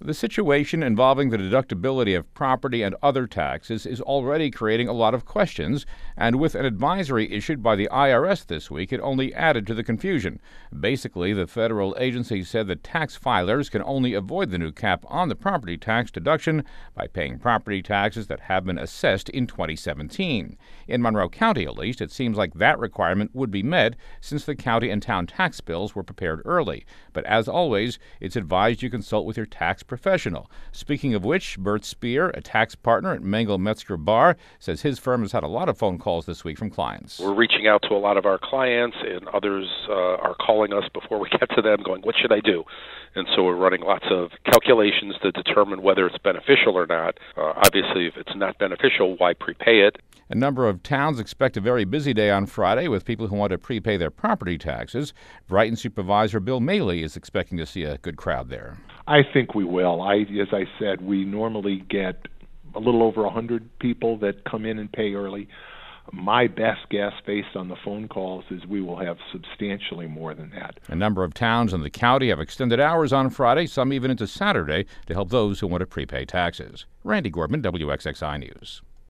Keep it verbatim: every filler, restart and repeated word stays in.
The situation involving the deductibility of property and other taxes is already creating a lot of questions, and with an advisory issued by the I R S this week, it only added to the confusion. Basically, the federal agency said that tax filers can only avoid the new cap on the property tax deduction by paying property taxes that have been assessed in twenty seventeen. In Monroe County, at least, it seems like that requirement would be met since the county and town tax bills were prepared early. But as always, it's advised you consult with your tax professional. Speaking of which, Bert Spear, a tax partner at Mengel Metzger Barr, says his firm has had a lot of phone calls this week from clients. We're reaching out to a lot of our clients, and others uh, are calling us before we get to them going, what should I do? And so we're running lots of calculations to determine whether it's beneficial or not. Uh, obviously, if it's not beneficial, why prepay it? A number of towns expect a very busy day on Friday with people who want to prepay their property taxes. Brighton Supervisor Bill Maley is expecting to see a good crowd there. I think we will. I, as I said, we normally get a little over one hundred people that come in and pay early. My best guess, based on the phone calls, is we will have substantially more than that. A number of towns in the county have extended hours on Friday, some even into Saturday, to help those who want to prepay taxes. Randy Gordman, W X X I News.